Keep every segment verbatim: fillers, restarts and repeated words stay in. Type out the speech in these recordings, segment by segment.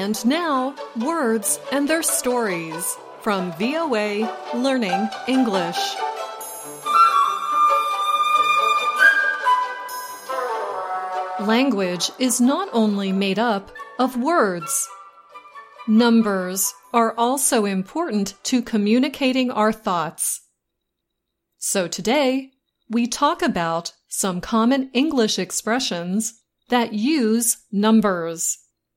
And now, words and their stories from V O A Learning English. Language is not only made up of words. Numbers are also important to communicating our thoughts. So today, we talk about some common English expressions that use numbers.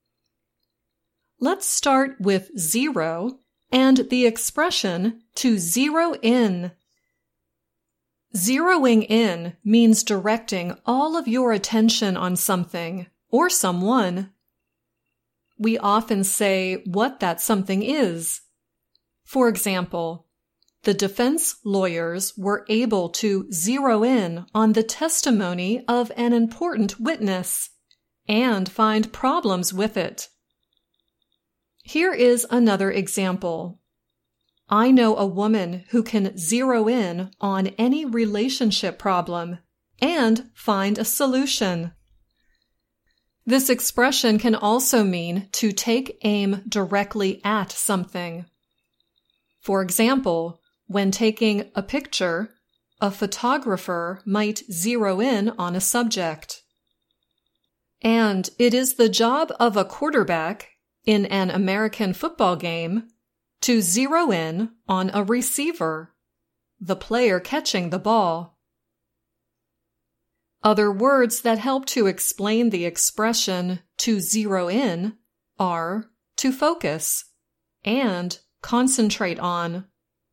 Let's start with zero and the expression to zero in. Zeroing in means directing all of your attention on something or someone. We often say what that something is. For example, the defense lawyers were able to zero in on the testimony of an important witness and find problems with it. Here is another example. I know a woman who can zero in on any relationship problem and find a solution. This expression can also mean to take aim directly at something. For example, when taking a picture, a photographer might zero in on a subject. And it is the job of a quarterback in an American football game to zero in on a receiver, the player catching the ball. Other words that help to explain the expression to zero in are to focus and concentrate on.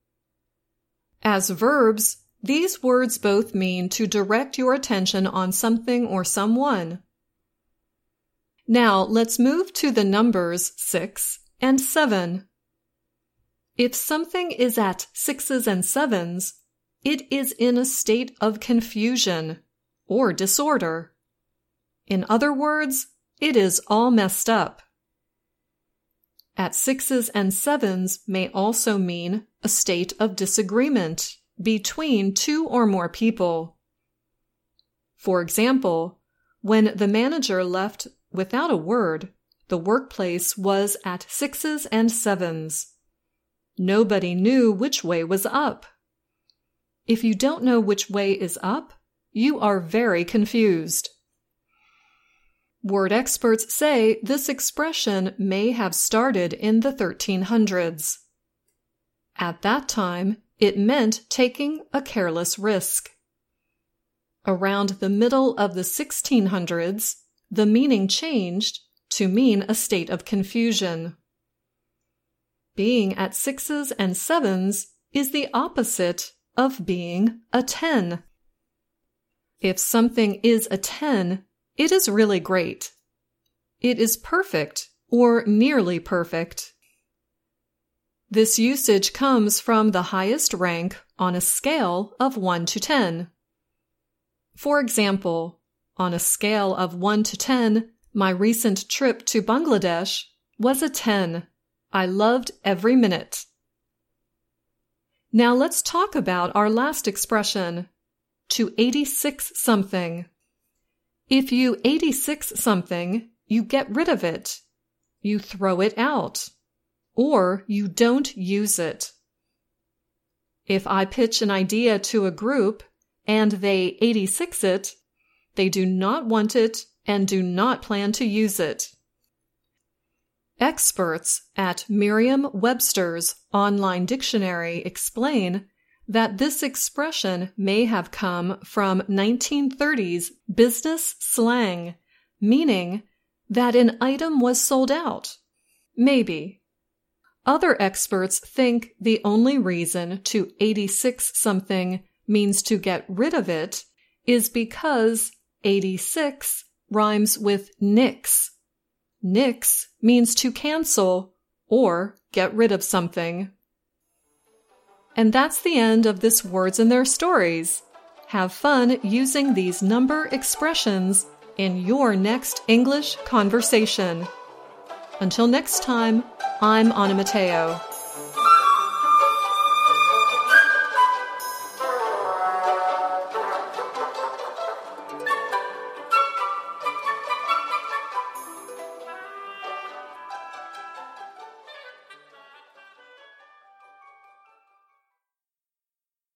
As verbs, these words both mean to direct your attention on something or someone. Now let's move to the numbers six and seven. If something is at sixes and sevens, it is in a state of confusion or disorder. In other words, it is all messed up. At sixes and sevens may also mean a state of disagreement between two or more people. For example, when the manager left without a word, the workplace was at sixes and sevens. Nobody knew which way was up. If you don't know which way is up, you are very confused. Word experts say this expression may have started in the thirteen hundreds. At that time, it meant taking a careless risk. Around the middle of the sixteen hundreds, the meaning changed to mean a state of confusion. Being at sixes and sevens is the opposite of being a ten. If something is a ten, it is really great. It is perfect or nearly perfect. This usage comes from the highest rank on a scale of one to ten. For example, on a scale of one to ten, my recent trip to Bangladesh was a ten. I loved every minute. Now let's talk about our last expression, to eighty-six something. If you eighty-six something, you get rid of it. You throw it out. Or you don't use it. If I pitch an idea to a group and they eighty-six it, they do not want it and do not plan to use it. Experts at Merriam-Webster's online dictionary explain that this expression may have come from nineteen thirties business slang, meaning that an item was sold out. Maybe. Other experts think the only reason to eighty-six something means to get rid of it is because eighty-six rhymes with nix. Nix means to cancel or get rid of something. And that's the end of this Words and Their Stories. Have fun using these number expressions in your next English conversation. Until next time, I'm Anna Mateo.